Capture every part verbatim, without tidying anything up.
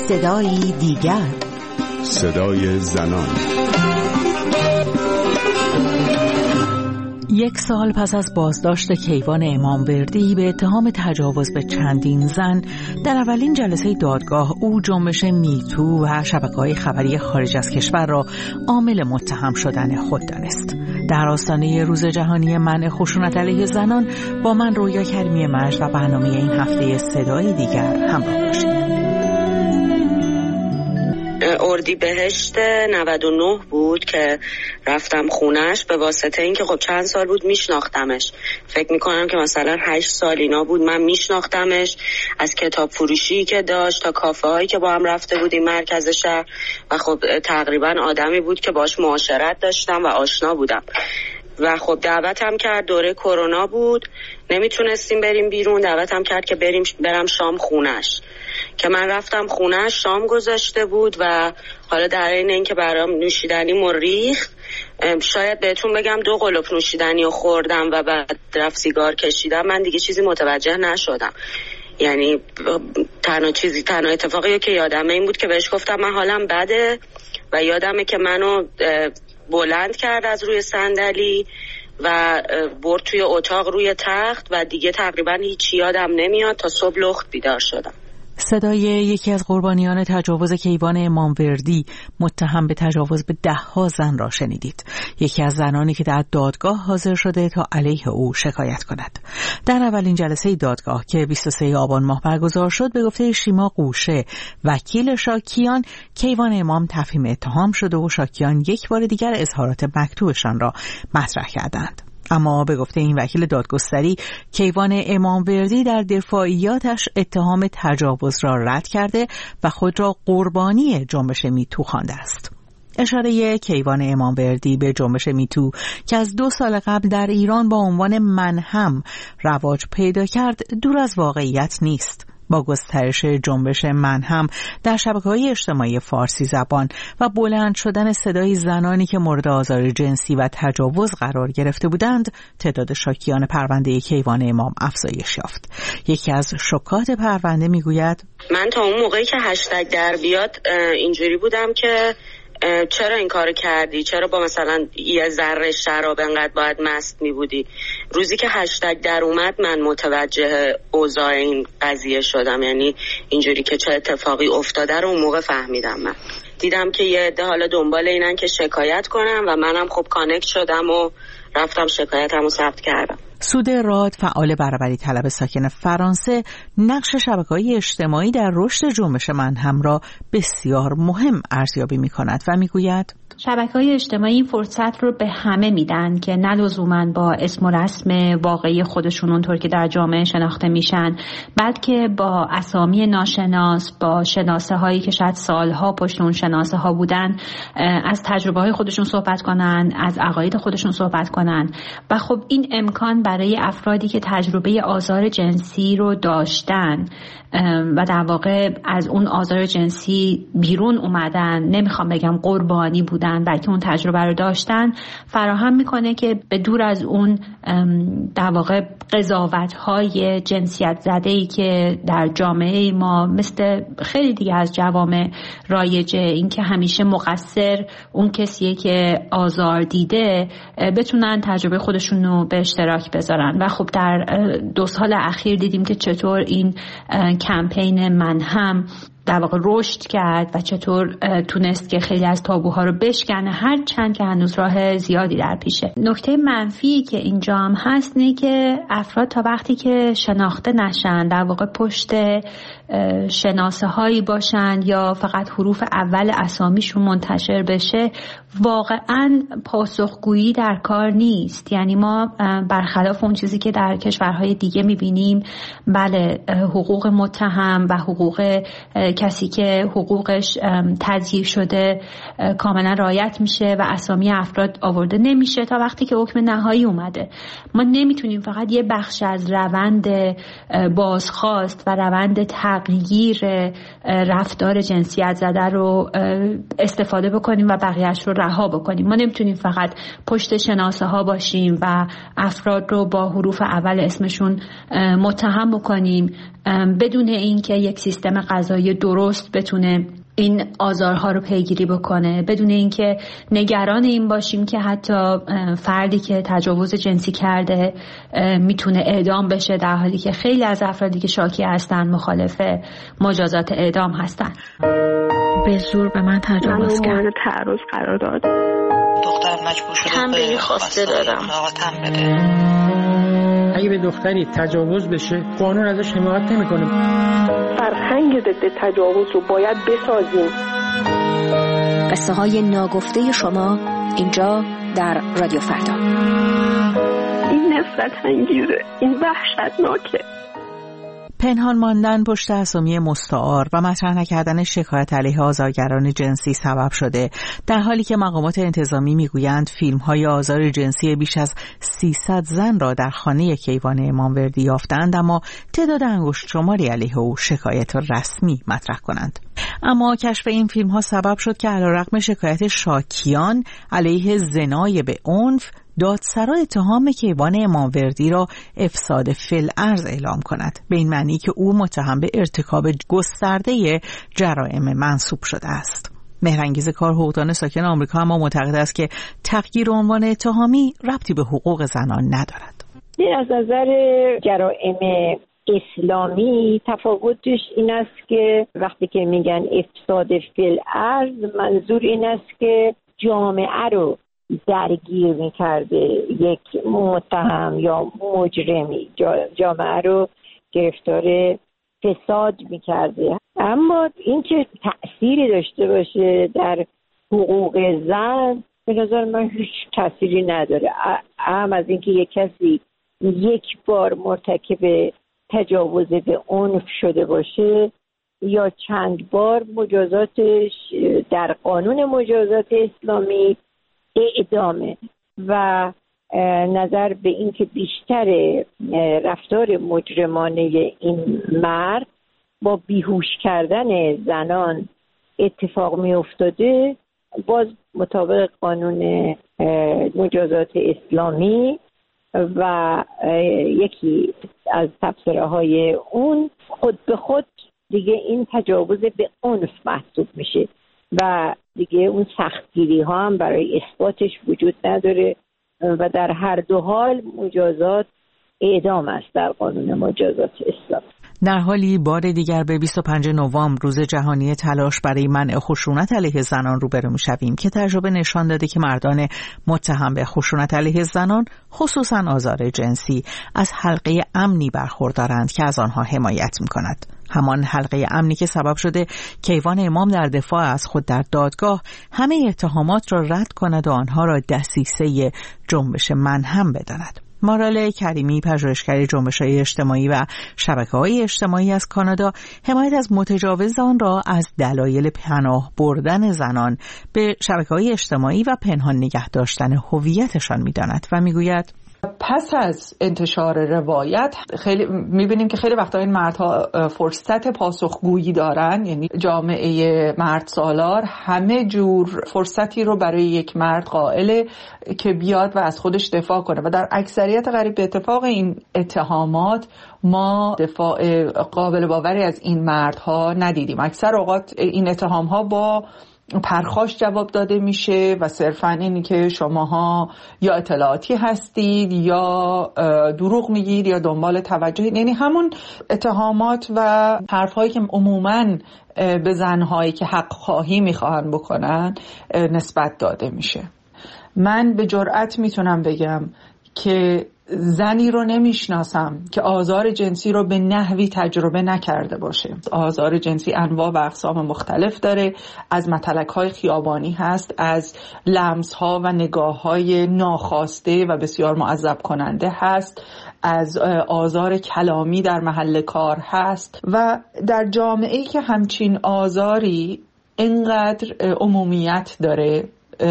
صدایی دیگر، صدای زنان. یک سال پس از بازداشت کیوان اماموردی به اتهام تجاوز به چندین زن، در اولین جلسه دادگاه او جنبش میتو و شبکه‌های خبری خارج از کشور را عامل متهم شدن خود دانست. در آستانه روز جهانی منع خشونت علیه زنان با من رویا کریمی مجد و برنامه این هفته صدای دیگر همراه باشید. اردیبهشت نود و نه بود که رفتم خونش، به واسطه اینکه خب چند سال بود میشناختمش. فکر میکنم که مثلا هشت سال اینا بود من میشناختمش، از کتاب فروشی که داشت تا کافه هایی که با هم رفته بودیم مرکز شهر، و خب تقریبا آدمی بود که باش معاشرت داشتم و آشنا بودم. و خب دعوتم کرد، دوره کرونا بود، نمیتونستیم بریم بیرون، دعوتم کرد که بریم برم شام خونش، که من رفتم خونش، شام گذاشته بود و حالا در این اینکه برام نوشیدنی مریخت، شاید بهتون بگم دو قلوب نوشیدنی رو خوردم و بعد رفت سیگار کشیدم. من دیگه چیزی متوجه نشدم. یعنی تنها چیزی تنها اتفاقی که یادمه این بود که بهش گفتم من حالم بده، و یادمه که منو بلند کرد از روی صندلی و برد توی اتاق روی تخت و دیگه تقریبا هیچ یادم نمیاد تا صبح لخت بیدار شدم. صدای یکی از قربانیان تجاوز کیوان اماموردی متهم به تجاوز به ده ها زن را شنیدید. یکی از زنانی که در دادگاه حاضر شده تا علیه او شکایت کند. در اولین جلسه دادگاه که بیست و سوم آبان ماه برگزار شد، به گفته شیما قوشه وکیل شاکیان، کیوان امام تفهیم اتهام شده و شاکیان یک بار دیگر اظهارات مکتوبشان را مطرح کردند. اما به گفته این وکیل دادگستری، کیوان اماموردی در دفاعیاتش اتهام تجاوز را رد کرده و خود را قربانی جنبش میتو خوانده است. اشاره کیوان اماموردی به جنبش میتو که از دو سال قبل در ایران با عنوان من هم رواج پیدا کرد دور از واقعیت نیست. با گسترش جنبش من هم در شبکه‌های اجتماعی فارسی زبان و بلند شدن صدای زنانی که مورد آزار جنسی و تجاوز قرار گرفته بودند، تعداد شاکیان پرونده کیوان امام افزایش یافت. یکی از شکات پرونده میگوید: من تا اون موقعی که هشتگ در بیاد اینجوری بودم که چرا این کار کردی؟ چرا با مثلا یه ذره شراب انقدر باید مست می بودی؟ روزی که هشتگ در اومد من متوجه اوضاع این قضیه شدم. یعنی اینجوری که چه اتفاقی افتاده رو اون موقع فهمیدم. من دیدم که یه عده حالا دنبال اینن که شکایت کنم و منم خب کانکت شدم و رفتم شکایتمو ثبت کردم. سوده راد، فعال برابری طلب ساکن فرانسه، نقش شبکه‌های اجتماعی در رشد جنبش من هم را بسیار مهم ارزیابی می‌کند و می‌گوید: شبکه‌های اجتماعی این فرصت رو به همه میدن که نه لزوماً با اسم و رسم واقعی خودشون اونطور که در جامعه شناخته میشن، بلکه با اسامی ناشناس، با شناسه هایی که شاید سالها پشت اون شناسه ها بودن، از تجربه های خودشون صحبت کنن، از عقاید خودشون صحبت کنن. و خب این امکان برای افرادی که تجربه آزار جنسی رو داشتن و در واقع از اون آزار جنسی بیرون اومدن، نمیخوام بگم قربانی بودن، بلکه اون تجربه رو داشتن، فراهم میکنه که به دور از اون در واقع قضاوت‌های جنسیت زده‌ای که در جامعه ما مثل خیلی دیگه از جوامع رایجه، این که همیشه مقصر اون کسیه که آزار دیده، بتونن تجربه خودشون رو به اشتراک بذارن. و خب در دو سال اخیر دیدیم که چطور این کمپین من هم در واقع رشد کرد و چطور تونست که خیلی از تابوها رو بشکنه، هر چند که هنوز راه زیادی در پیشه. نکته منفی که اینجا هم هست اینه که افراد تا وقتی که شناخته نشن، در واقع پشت شناسه هایی باشن یا فقط حروف اول اسامیشون منتشر بشه، واقعا پاسخگویی در کار نیست. یعنی ما برخلاف اون چیزی که در کشورهای دیگه میبینیم، بله حقوق متهم و حقوق کسی که حقوقش تضییع شده کاملا رعایت میشه و اسامی افراد آورده نمیشه تا وقتی که حکم نهایی اومده. ما نمیتونیم فقط یه بخش از روند بازخواست و روند تغییر رفتار جنسیت زده رو استفاده بکنیم و بقیهش رو رها بکنیم. ما نمیتونیم فقط پشت شناسه ها باشیم و افراد رو با حروف اول اسمشون متهم بکنیم بدون اینکه یک سیستم قضایی درست بتونه این آزارها رو پیگیری بکنه، بدون اینکه نگران این باشیم که حتی فردی که تجاوز جنسی کرده میتونه اعدام بشه، در حالی که خیلی از افرادی که شاکی هستن مخالف مجازات اعدام هستن. به زور به من تجاوز کرد. من تعرض قرار داد. دختر مجبور شده به خواسته دادم. اگه به دختری تجاوز بشه قانون ازش حمایت نمیکنه. فرهنگ ضد تجاوز رو باید بسازیم. قصه های ناگفته شما اینجا در رادیو فردا. این نفرت انگیزه، این وحشتناکه. پنهان ماندن پشت اسامی مستعار و مطرح نکردن شکایت علیه آزارگران جنسی سبب شده، در حالی که مقامات انتظامی میگویند فیلم‌های آزار جنسی بیش از سیصد زن را در خانه کیوان اماموردی یافتند، اما تعداد انگشت شماری علیه او شکایت رسمی مطرح کنند. اما کشف این فیلم‌ها سبب شد که علیرغم شکایت شاکیان علیه زنای به عنف، دادسرا اتهام کیوان اماموردی را افساد فی‌الارض اعلام کند، به این معنی که او متهم به ارتکاب گسترده جرائم منسوب شده است. مهرانگیز کار حقوقدان ساکن آمریکا اما معتقد است که تغییر عنوان اتهامی ربطی به حقوق زنان ندارد. از نظر جرائم اسلامی تفاوتش این است که وقتی که میگن افساد فی‌الارض، منظور این است که جامعه رو درگیر میکرده، یک متهم یا مجرمی جامعه رو گرفتار فساد میکرده. اما این که تأثیری داشته باشه در حقوق زن، به نظر من هیچ تأثیری نداره. اهم از اینکه یک کسی یک بار مرتکب تجاوز به عنف شده باشه یا چند بار، مجازاتش در قانون مجازات اسلامی اعدامه و نظر به این که بیشتر رفتار مجرمانه این مرد با بیهوش کردن زنان اتفاق می افتاده، باز مطابق قانون مجازات اسلامی و یکی از تفسیرهای های اون خود به خود دیگه این تجاوز به عنف محسوب میشه و دیگه اون سختگیری ها هم برای اثباتش وجود نداره و در هر دو حال مجازات اعدام است در قانون مجازات اسلام. در حالی بار دیگر به بیست و پنجم نوامبر روز جهانی تلاش برای منع خشونت علیه زنان روبرو می‌شویم که تجربه نشان داده که مردان متهم به خشونت علیه زنان، خصوصاً آزار جنسی، از حلقه امنی برخوردارند که از آنها حمایت می‌کند. همان حلقه امنی که سبب شده کیوان امام در دفاع از خود در دادگاه همه اتهامات را رد کند و آنها را دسیسه جنبش منهم بداند. مارال کریمی، پژوهشگر جنبش‌های اجتماعی و شبکه‌های اجتماعی از کانادا، حمایت از متجاوزان را از دلایل پناه بردن زنان به شبکه‌های اجتماعی و پنهان نگه داشتن هویتشان می‌داند و می‌گوید پس از انتشار روایت خیلی میبینیم که خیلی وقتا این مردها فرصت پاسخگویی دارن، یعنی جامعه مرد سالار همه جور فرصتی رو برای یک مرد قائله که بیاد و از خودش دفاع کنه و در اکثریت قریب به اتفاق این اتهامات ما دفاع قابل باوری از این مردها ندیدیم. اکثر اوقات این اتهامها با پرخاش جواب داده میشه و صرفاً اینی که شماها یا اطلاعاتی هستید یا دروغ میگید یا دنبال توجهید، یعنی همون اتهامات و حرفهایی که عموماً به زنهایی که حق خواهی میخواهن بکنن نسبت داده میشه. من به جرئت میتونم بگم که زنی رو نمیشناسم که آزار جنسی رو به نحوی تجربه نکرده باشه. آزار جنسی انواع و اقسام مختلف داره، از متلک‌های خیابانی هست، از لمس‌ها و نگاه‌های ناخواسته و بسیار معذب کننده هست، از آزار کلامی در محل کار هست و در جامعه‌ای که همچین آزاری اینقدر عمومیت داره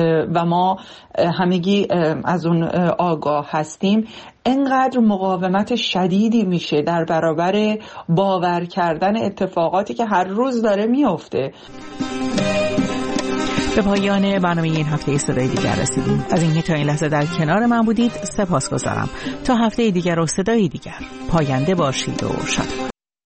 و ما همگی از اون آگاه هستیم، اینقدر مقاومت شدیدی میشه در برابر باور کردن اتفاقاتی که هر روز داره میفته. به پایان برنامه این هفته صدای دیگر رسیدیم. از اینکه تا این لحظه در کنار من بودید سپاسگزارم. تا هفته دیگر و صدای دیگر، پاینده باشید و شاد.